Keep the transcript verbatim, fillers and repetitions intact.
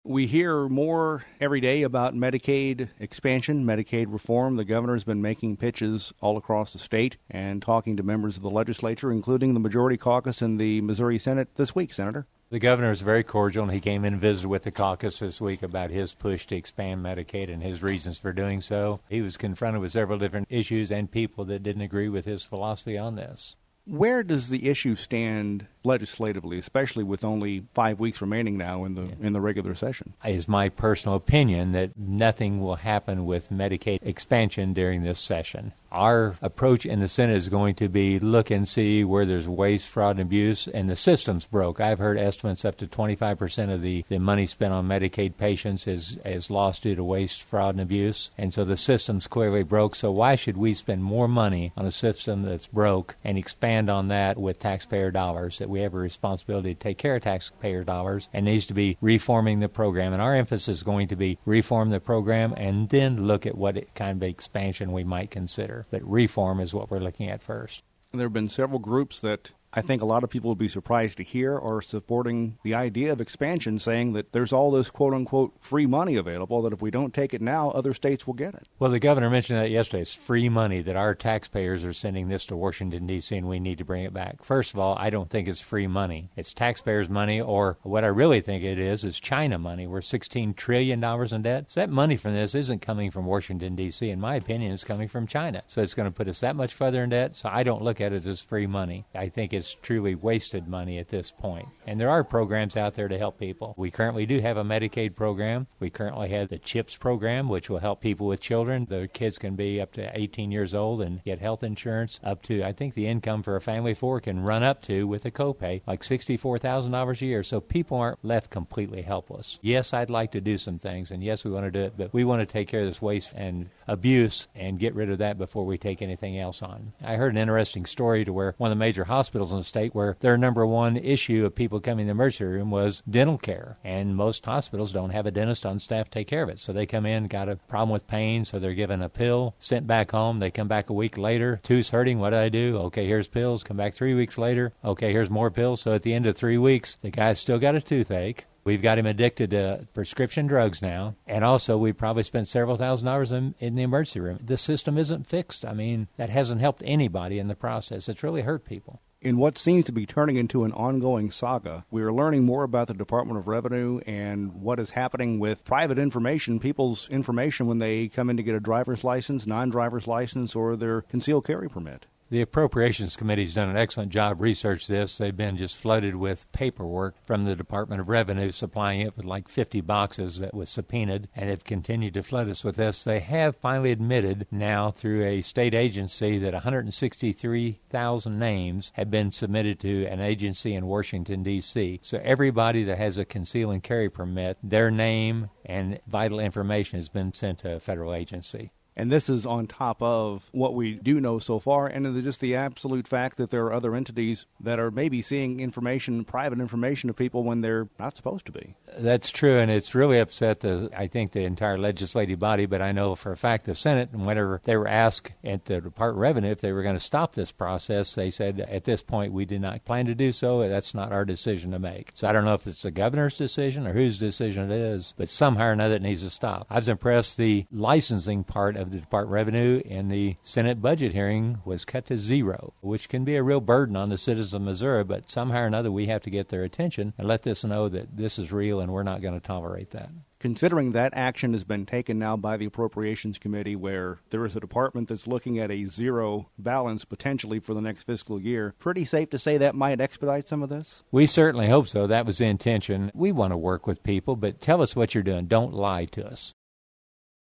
We hear more every day about Medicaid expansion, Medicaid reform. The governor's been making pitches all across the state and talking to members of the legislature, including the Majority Caucus in the Missouri Senate this week, Senator. The governor is very cordial, and he came in and visited with the caucus this week about his push to expand Medicaid and his reasons for doing so. He was confronted with several different issues and people that didn't agree with his philosophy on this. Where does the issue stand legislatively, especially with only five weeks remaining now in the yeah. in the regular session? It is my personal opinion that nothing will happen with Medicaid expansion during this session. Our approach in the Senate is going to be look and see where there's waste, fraud, and abuse, and the system's broke. I've heard estimates up to twenty-five percent of the, the money spent on Medicaid patients is, is lost due to waste, fraud, and abuse. And so the system's clearly broke. So why should we spend more money on a system that's broke and expand on that with taxpayer dollars? That we have a responsibility to take care of taxpayer dollars and needs to be reforming the program. And our emphasis is going to be reform the program and then look at what kind of expansion we might consider. But reform is what we're looking at first. And there have been several groups that I think a lot of people would be surprised to hear are supporting the idea of expansion, saying that there's all this quote-unquote free money available, that if we don't take it now, other states will get it. Well, the governor mentioned that yesterday. It's free money, that our taxpayers are sending this to Washington, D C, and we need to bring it back. First of all, I don't think it's free money. It's taxpayers' money, or what I really think it is, is China money. We're sixteen trillion dollars in debt. So that money from this isn't coming from Washington, D C. In my opinion, it's coming from China. So it's going to put us that much further in debt. So I don't look at it as free money. I think it's It's truly wasted money at this point. And there are programs out there to help people. We currently do have a Medicaid program. We currently have the CHIPS program, which will help people with children. The kids can be up to eighteen years old and get health insurance up to, I think the income for a family of four can run up to, with a copay, like sixty-four thousand dollars a year. So people aren't left completely helpless. Yes, I'd like to do some things, and yes, we want to do it, but we want to take care of this waste and abuse and get rid of that before we take anything else on. I heard an interesting story to where one of the major hospitals in the state, where their number one issue of people coming to the emergency room was dental care. And most hospitals don't have a dentist on staff to take care of it. So they come in, got a problem with pain, so they're given a pill, sent back home. They come back a week later, tooth's hurting, what do I do? Okay, here's pills. Come back three weeks later. Okay, here's more pills. So at the end of three weeks, the guy's still got a toothache. We've got him addicted to prescription drugs now. And also, we probably spent several thousand dollars in, in the emergency room. The system isn't fixed. I mean, that hasn't helped anybody in the process. It's really hurt people. In what seems to be turning into an ongoing saga, we are learning more about the Department of Revenue and what is happening with private information, people's information when they come in to get a driver's license, non-driver's license, or their concealed carry permit. The Appropriations Committee has done an excellent job researching this. They've been just flooded with paperwork from the Department of Revenue, supplying it with like fifty boxes that was subpoenaed, and have continued to flood us with this. They have finally admitted now through a state agency that one hundred sixty-three thousand names have been submitted to an agency in Washington, D C. So everybody that has a conceal and carry permit, their name and vital information has been sent to a federal agency. And this is on top of what we do know so far, and just the absolute fact that there are other entities that are maybe seeing information, private information of people when they're not supposed to be. That's true, and it's really upset, the, I think, the entire legislative body, but I know for a fact the Senate, and whenever they were asked at the Department of Revenue if they were going to stop this process, they said, at this point, we did not plan to do so. That's not our decision to make. So I don't know if it's the governor's decision or whose decision it is, but somehow or another it needs to stop. I was impressed the licensing part of of the Department of Revenue in the Senate budget hearing was cut to zero, which can be a real burden on the citizens of Missouri, but somehow or another we have to get their attention and let this know that this is real and we're not going to tolerate that. Considering that action has been taken now by the Appropriations Committee, where there is a department that's looking at a zero balance potentially for the next fiscal year, pretty safe to say that might expedite some of this? We certainly hope so. That was the intention. We want to work with people, but tell us what you're doing. Don't lie to us.